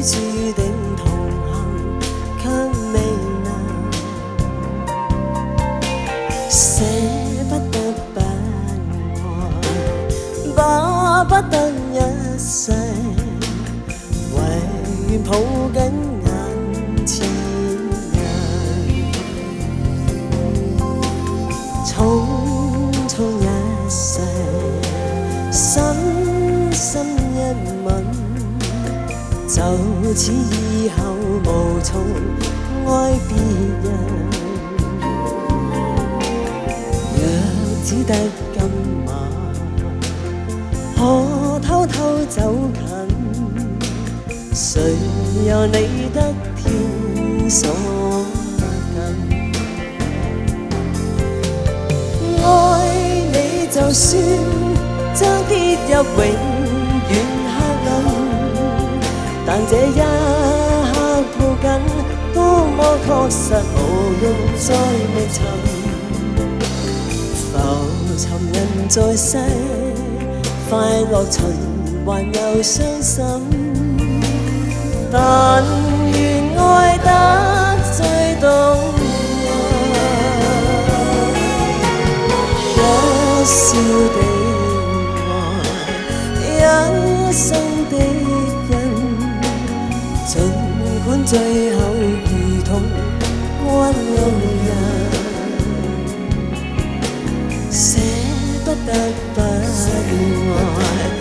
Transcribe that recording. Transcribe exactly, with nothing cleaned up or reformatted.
注定同行，卻未能捨不得不愛，巴不得一世，唯願抱緊眼前人。匆匆一世，深深一吻，就此以後無從愛別人。若只得今晚，可偷偷走近，誰又理得天所近？愛你就算將跌入永遠黑暗，但這一刻抱緊，多麼確實無用再覓尋。浮沉人在世，快樂循環又傷心，但願愛得最動人。一笑的愛，一生的恩，儘管最後如同關路人，捨不得不愛。